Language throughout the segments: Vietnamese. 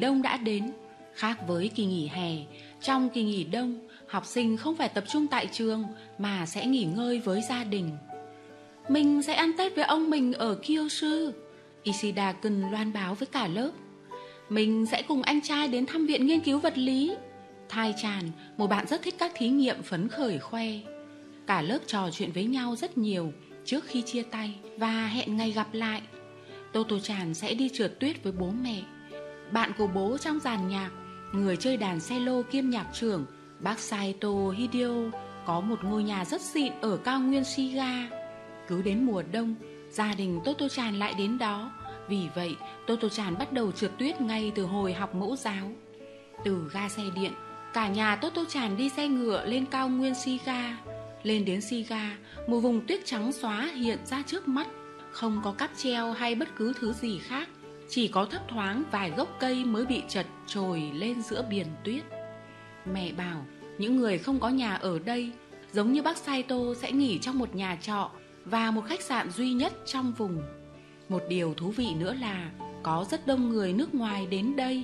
đông đã đến. Khác với kỳ nghỉ hè, trong kỳ nghỉ đông, học sinh không phải tập trung tại trường mà sẽ nghỉ ngơi với gia đình. Mình sẽ ăn Tết với ông mình ở Kyushu, Ishida Kun loan báo với cả lớp. Mình sẽ cùng anh trai đến thăm viện nghiên cứu vật lý. Thai Chan, một bạn rất thích các thí nghiệm, phấn khởi khoe. Cả lớp trò chuyện với nhau rất nhiều trước khi chia tay và hẹn ngày gặp lại. Toto-chan sẽ đi trượt tuyết với bố mẹ. Bạn của bố trong dàn nhạc, người chơi đàn cello kiêm nhạc trưởng, bác Saito Hideo, có một ngôi nhà rất xịn ở cao nguyên Shiga. Cứ đến mùa đông, gia đình Toto-chan lại đến đó. Vì vậy, Toto-chan bắt đầu trượt tuyết ngay từ hồi học mẫu giáo. Từ ga xe điện, cả nhà Toto-chan đi xe ngựa lên cao nguyên Shiga. Lên đến Shiga, một vùng tuyết trắng xóa hiện ra trước mắt. Không có cáp treo hay bất cứ thứ gì khác, chỉ có thấp thoáng vài gốc cây mới bị chật trồi lên giữa biển tuyết. Mẹ bảo những người không có nhà ở đây, giống như bác Saito, sẽ nghỉ trong một nhà trọ và một khách sạn duy nhất trong vùng. Một điều thú vị nữa là có rất đông người nước ngoài đến đây.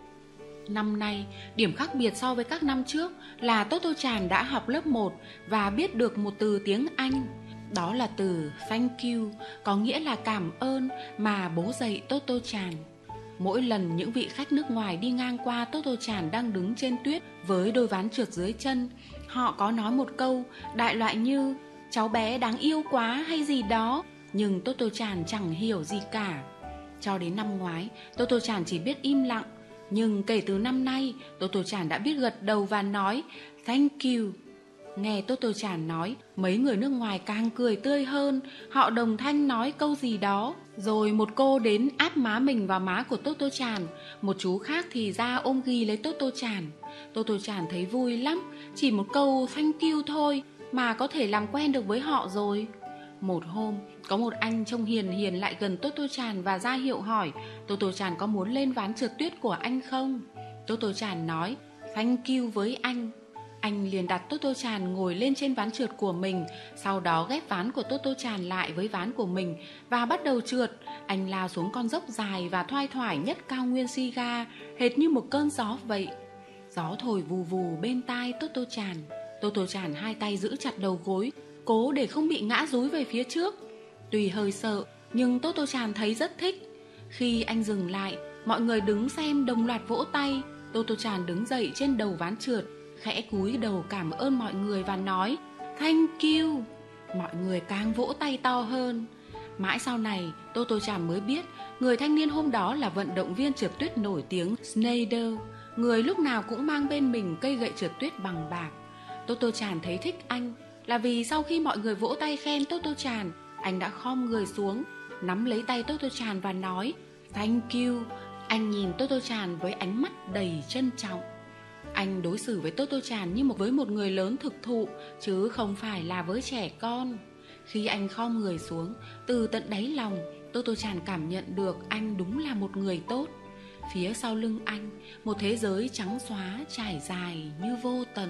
Năm nay, điểm khác biệt so với các năm trước là Toto-chan đã học lớp 1 và biết được một từ tiếng Anh. Đó là từ thank you, có nghĩa là cảm ơn, mà bố dạy Toto-chan. Mỗi lần những vị khách nước ngoài đi ngang qua Toto-chan đang đứng trên tuyết với đôi ván trượt dưới chân, họ có nói một câu đại loại như cháu bé đáng yêu quá hay gì đó, nhưng Toto-chan chẳng hiểu gì cả. Cho đến năm ngoái, Toto-chan chỉ biết im lặng, nhưng kể từ năm nay, Toto-chan đã biết gật đầu và nói thank you. Nghe Toto-chan nói, mấy người nước ngoài càng cười tươi hơn. Họ đồng thanh nói câu gì đó. Rồi một cô đến áp má mình vào má của Toto-chan. Một chú khác thì ra ôm ghì lấy Toto-chan. Toto-chan thấy vui lắm. Chỉ một câu thank you thôi mà có thể làm quen được với họ rồi. Một hôm, có một anh trông hiền hiền lại gần Toto-chan và ra hiệu hỏi Toto-chan có muốn lên ván trượt tuyết của anh không. Toto-chan nói thank you với anh. Anh liền đặt Toto-chan ngồi lên trên ván trượt của mình, sau đó ghép ván của Toto-chan lại với ván của mình và bắt đầu trượt. Anh lao xuống con dốc dài và thoai thoải nhất cao nguyên Shiga, hệt như một cơn gió vậy. Gió thổi vù vù bên tai Toto-chan. Toto-chan hai tay giữ chặt đầu gối, cố để không bị ngã dúi về phía trước. Tuy hơi sợ, nhưng Toto-chan thấy rất thích. Khi anh dừng lại, mọi người đứng xem đồng loạt vỗ tay. Toto-chan đứng dậy trên đầu ván trượt, khẽ cúi đầu cảm ơn mọi người và nói thank you. Mọi người càng vỗ tay to hơn. Mãi sau này, Toto-chan mới biết người thanh niên hôm đó là vận động viên trượt tuyết nổi tiếng Schneider, người lúc nào cũng mang bên mình cây gậy trượt tuyết bằng bạc. Toto-chan thấy thích anh là vì sau khi mọi người vỗ tay khen Toto-chan, anh đã khom người xuống, nắm lấy tay Toto-chan và nói thank you. Anh nhìn Toto-chan với ánh mắt đầy trân trọng. Anh đối xử với Toto-chan như với một người lớn thực thụ, chứ không phải là với trẻ con. Khi anh khom người xuống, từ tận đáy lòng, Toto-chan cảm nhận được anh đúng là một người tốt. Phía sau lưng anh, một thế giới trắng xóa trải dài như vô tận.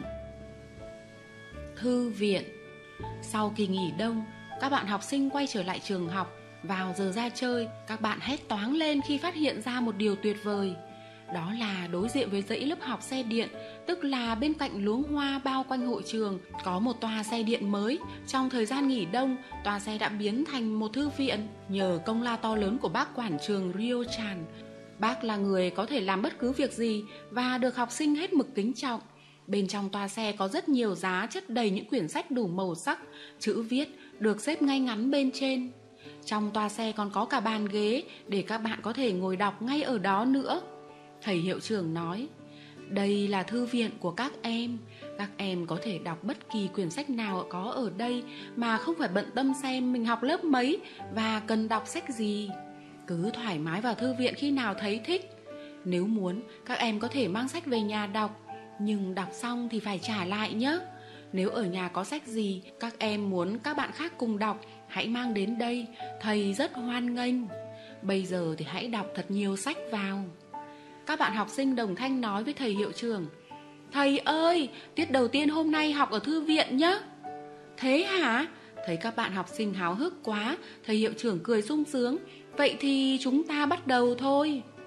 Thư viện. Sau kỳ nghỉ đông, các bạn học sinh quay trở lại trường học. Vào giờ ra chơi, các bạn hét toáng lên khi phát hiện ra một điều tuyệt vời. Đó là đối diện với dãy lớp học xe điện, tức là bên cạnh luống hoa bao quanh hội trường, có một tòa xe điện mới. Trong thời gian nghỉ đông, tòa xe đã biến thành một thư viện nhờ công lao to lớn của bác quản trường Ryo-chan. Bác là người có thể làm bất cứ việc gì và được học sinh hết mực kính trọng. Bên trong toa xe có rất nhiều giá chất đầy những quyển sách đủ màu sắc, chữ viết được xếp ngay ngắn bên trên. Trong toa xe còn có cả bàn ghế để các bạn có thể ngồi đọc ngay ở đó nữa. Thầy hiệu trưởng nói, đây là thư viện của các em có thể đọc bất kỳ quyển sách nào có ở đây mà không phải bận tâm xem mình học lớp mấy và cần đọc sách gì. Cứ thoải mái vào thư viện khi nào thấy thích. Nếu muốn, các em có thể mang sách về nhà đọc, nhưng đọc xong thì phải trả lại nhé. Nếu ở nhà có sách gì các em muốn các bạn khác cùng đọc, hãy mang đến đây, thầy rất hoan nghênh. Bây giờ thì hãy đọc thật nhiều sách vào. Các bạn học sinh đồng thanh nói với thầy hiệu trưởng, thầy ơi, tiết đầu tiên hôm nay học ở thư viện nhé. Thế hả? Thấy các bạn học sinh háo hức quá, thầy hiệu trưởng cười sung sướng. Vậy thì chúng ta bắt đầu thôi.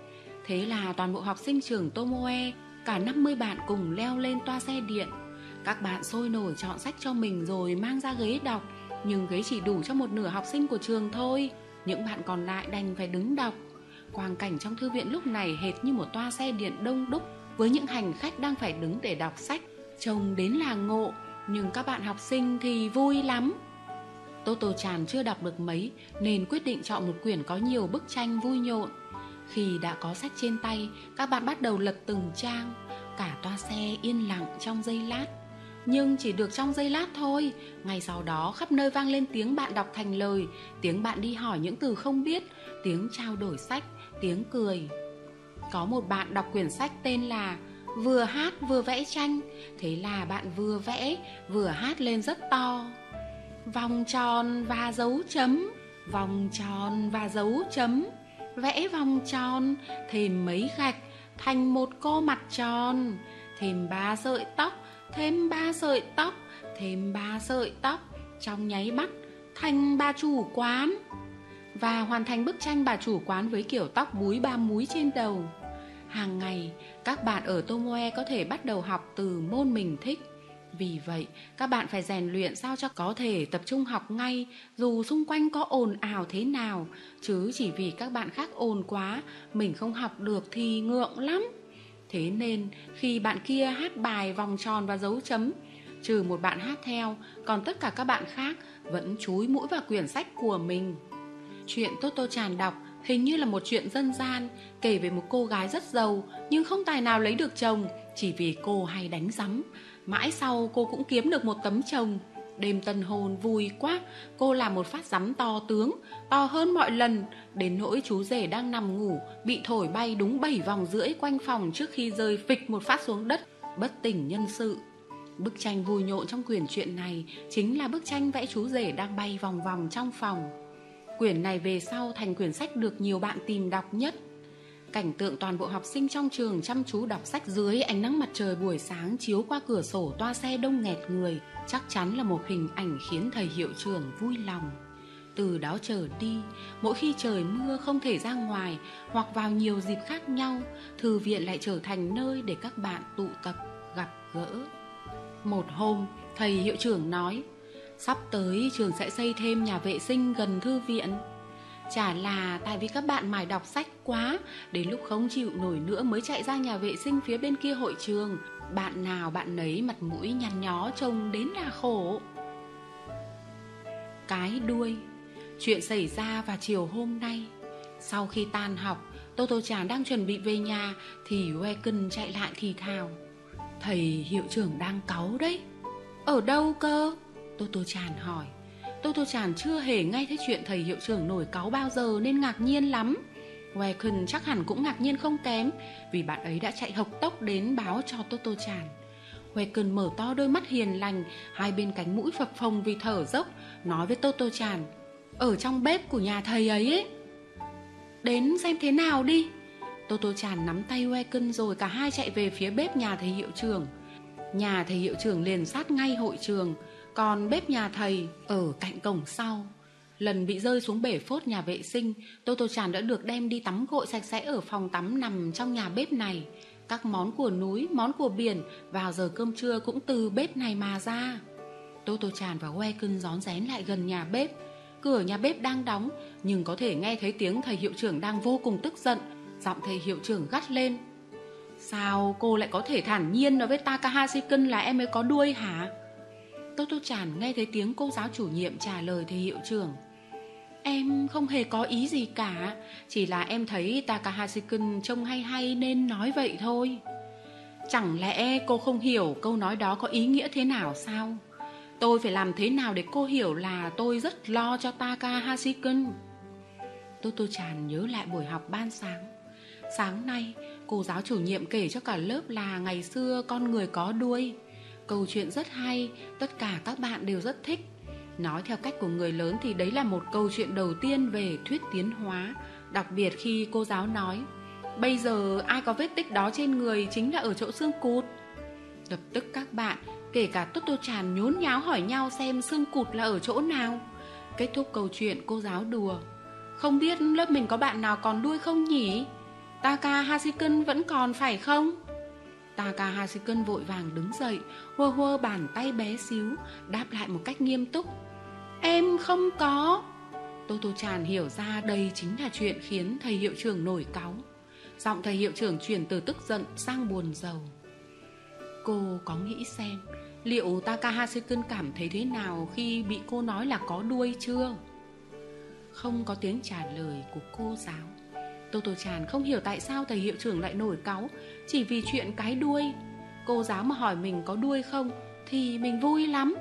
Thế là toàn bộ học sinh trường Tomoe, cả 50 bạn cùng leo lên toa xe điện. Các bạn sôi nổi chọn sách cho mình rồi mang ra ghế đọc, nhưng ghế chỉ đủ cho một nửa học sinh của trường thôi. Những bạn còn lại đành phải đứng đọc. Quang cảnh trong thư viện lúc này hệt như một toa xe điện đông đúc, với những hành khách đang phải đứng để đọc sách, trông đến là ngộ. Nhưng các bạn học sinh thì vui lắm. Toto-chan chưa đọc được mấy nên quyết định chọn một quyển có nhiều bức tranh vui nhộn. Khi đã có sách trên tay, các bạn bắt đầu lật từng trang. Cả toa xe yên lặng trong giây lát. Nhưng chỉ được trong giây lát thôi. Ngay sau đó khắp nơi vang lên tiếng bạn đọc thành lời, tiếng bạn đi hỏi những từ không biết, tiếng trao đổi sách, tiếng cười. Có một bạn đọc quyển sách tên là Vừa hát vừa vẽ tranh. Thế là bạn vừa vẽ vừa hát lên rất to. Vòng tròn và dấu chấm, vòng tròn và dấu chấm, vẽ vòng tròn, thêm mấy gạch thành một cô mặt tròn, thêm 3 sợi tóc, thêm 3 sợi tóc, thêm 3 sợi tóc, trong nháy mắt thành bà chủ quán. Và hoàn thành bức tranh bà chủ quán với kiểu tóc búi 3 múi trên đầu. Hàng ngày, các bạn ở Tomoe có thể bắt đầu học từ môn mình thích. Vì vậy, các bạn phải rèn luyện sao cho có thể tập trung học ngay, dù xung quanh có ồn ào thế nào. Chứ chỉ vì các bạn khác ồn quá, mình không học được thì ngượng lắm. Thế nên, khi bạn kia hát bài vòng tròn và dấu chấm, trừ một bạn hát theo, còn tất cả các bạn khác vẫn chúi mũi vào quyển sách của mình. Chuyện Toto-chan đọc hình như là một chuyện dân gian, kể về một cô gái rất giàu nhưng không tài nào lấy được chồng, chỉ vì cô hay đánh rắm. Mãi sau cô cũng kiếm được một tấm chồng. Đêm tân hôn vui quá, cô làm một phát rắm to tướng, to hơn mọi lần, đến nỗi chú rể đang nằm ngủ bị thổi bay đúng 7 vòng rưỡi quanh phòng trước khi rơi phịch một phát xuống đất, bất tỉnh nhân sự. Bức tranh vui nhộn trong quyển truyện này chính là bức tranh vẽ chú rể đang bay vòng vòng trong phòng. Quyển này về sau thành quyển sách được nhiều bạn tìm đọc nhất. Cảnh tượng toàn bộ học sinh trong trường chăm chú đọc sách dưới ánh nắng mặt trời buổi sáng chiếu qua cửa sổ toa xe đông nghẹt người chắc chắn là một hình ảnh khiến thầy hiệu trưởng vui lòng. Từ đó trở đi, mỗi khi trời mưa không thể ra ngoài hoặc vào nhiều dịp khác nhau, thư viện lại trở thành nơi để các bạn tụ tập, gặp gỡ. Một hôm, thầy hiệu trưởng nói, sắp tới trường sẽ xây thêm nhà vệ sinh gần thư viện. Chả là tại vì các bạn mải đọc sách quá, đến lúc không chịu nổi nữa mới chạy ra nhà vệ sinh phía bên kia hội trường. Bạn nào bạn nấy mặt mũi nhăn nhó trông đến là khổ. Cái đuôi. Chuyện xảy ra vào chiều hôm nay. Sau khi tan học, Toto-chan đang chuẩn bị về nhà thì Waken chạy lại thì thào, thầy hiệu trưởng đang cáu đấy. Ở đâu cơ? Toto-chan hỏi. Toto-chan chưa hề nghe thấy chuyện thầy hiệu trưởng nổi cáu bao giờ nên ngạc nhiên lắm. Waken chắc hẳn cũng ngạc nhiên không kém, vì bạn ấy đã chạy hộc tốc đến báo cho Toto-chan. Waken mở to đôi mắt hiền lành, hai bên cánh mũi phập phồng vì thở dốc, nói với Toto-chan, ở trong bếp của nhà thầy ấy. Đến xem thế nào đi. Toto-chan nắm tay Waken rồi cả hai chạy về phía bếp nhà thầy hiệu trưởng. Nhà thầy hiệu trưởng liền sát ngay hội trường, còn bếp nhà thầy ở cạnh cổng sau. Lần bị rơi xuống bể phốt nhà vệ sinh, Toto-chan đã được đem đi tắm gội sạch sẽ ở phòng tắm nằm trong nhà bếp này. Các món của núi, món của biển vào giờ cơm trưa cũng từ bếp này mà ra. Toto-chan và Waken rón rén lại gần nhà bếp. Cửa nhà bếp đang đóng, nhưng có thể nghe thấy tiếng thầy hiệu trưởng đang vô cùng tức giận. Giọng thầy hiệu trưởng gắt lên, sao cô lại có thể thản nhiên nói với Takahashi-kun là em ấy có đuôi hả? Toto-chan nghe thấy tiếng cô giáo chủ nhiệm trả lời thầy hiệu trưởng, em không hề có ý gì cả, chỉ là em thấy Takahashi-kun trông hay hay nên nói vậy thôi. Chẳng lẽ cô không hiểu câu nói đó có ý nghĩa thế nào sao? Tôi phải làm thế nào để cô hiểu là tôi rất lo cho Takahashi-kun? Toto-chan nhớ lại buổi học ban sáng. Sáng nay, cô giáo chủ nhiệm kể cho cả lớp là ngày xưa con người có đuôi. Câu chuyện rất hay, tất cả các bạn đều rất thích. Nói theo cách của người lớn thì đấy là một câu chuyện đầu tiên về thuyết tiến hóa. Đặc biệt khi cô giáo nói, bây giờ ai có vết tích đó trên người chính là ở chỗ xương cụt. Lập tức các bạn, kể cả Toto-chan, nhốn nháo hỏi nhau xem xương cụt là ở chỗ nào. Kết thúc câu chuyện cô giáo đùa, không biết lớp mình có bạn nào còn đuôi không nhỉ? Takahashikun vẫn còn phải không? Takahashikun vội vàng đứng dậy, hua hua bàn tay bé xíu, đáp lại một cách nghiêm túc. Em không có. Toto-chan hiểu ra đây chính là chuyện khiến thầy hiệu trưởng nổi cáu. Giọng thầy hiệu trưởng chuyển từ tức giận sang buồn rầu. Cô có nghĩ xem liệu Takahashikun cảm thấy thế nào khi bị cô nói là có đuôi chưa? Không có tiếng trả lời của cô giáo. Toto-chan không hiểu tại sao thầy hiệu trưởng lại nổi cáu chỉ vì chuyện cái đuôi. Cô giáo mà hỏi mình có đuôi không thì mình vui lắm.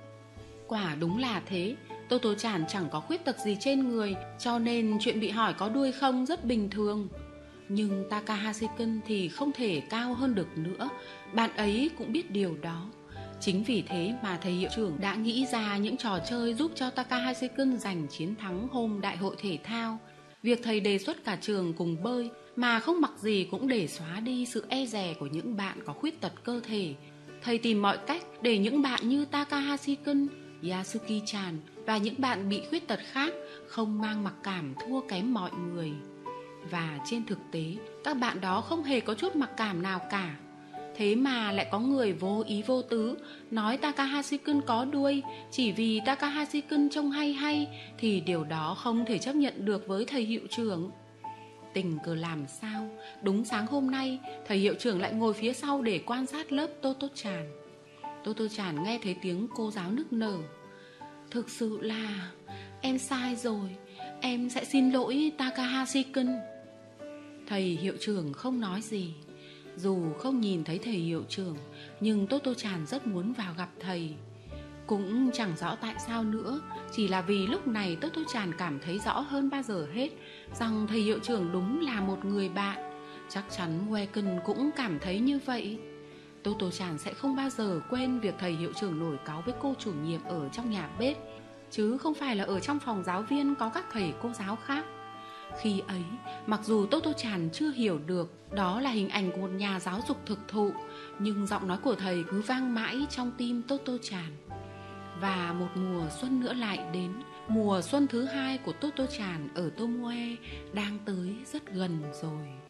Quả đúng là thế. Toto-chan chẳng có khuyết tật gì trên người, cho nên chuyện bị hỏi có đuôi không rất bình thường. Nhưng Takahashikun thì không thể cao hơn được nữa. Bạn ấy cũng biết điều đó. Chính vì thế mà thầy hiệu trưởng đã nghĩ ra những trò chơi giúp cho Takahashikun giành chiến thắng hôm đại hội thể thao. Việc thầy đề xuất cả trường cùng bơi mà không mặc gì cũng để xóa đi sự e dè của những bạn có khuyết tật cơ thể. Thầy tìm mọi cách để những bạn như Takahashikun, Yasuki-chan và những bạn bị khuyết tật khác không mang mặc cảm thua kém mọi người. Và trên thực tế, các bạn đó không hề có chút mặc cảm nào cả. Thế mà lại có người vô ý vô tứ nói Takahashikun có đuôi chỉ vì Takahashikun trông hay hay, thì điều đó không thể chấp nhận được với thầy hiệu trưởng. Tình cờ làm sao, đúng sáng hôm nay, thầy hiệu trưởng lại ngồi phía sau để quan sát lớp Toto-chan. Toto-chan nghe thấy tiếng cô giáo nức nở. Thực sự là em sai rồi, em sẽ xin lỗi Takahashikun. Thầy hiệu trưởng không nói gì. Dù không nhìn thấy thầy hiệu trưởng, nhưng Toto-chan rất muốn vào gặp thầy. Cũng chẳng rõ tại sao nữa, chỉ là vì lúc này Toto-chan cảm thấy rõ hơn bao giờ hết rằng thầy hiệu trưởng đúng là một người bạn. Chắc chắn Waken cũng cảm thấy như vậy. Toto-chan sẽ không bao giờ quên việc thầy hiệu trưởng nổi cáu với cô chủ nhiệm ở trong nhà bếp, chứ không phải là ở trong phòng giáo viên có các thầy cô giáo khác. Khi ấy, mặc dù Toto-chan chưa hiểu được đó là hình ảnh của một nhà giáo dục thực thụ, nhưng giọng nói của thầy cứ vang mãi trong tim Toto-chan. Và một mùa xuân nữa lại đến. Mùa xuân thứ 2 của Toto-chan ở Tomoe đang tới rất gần rồi.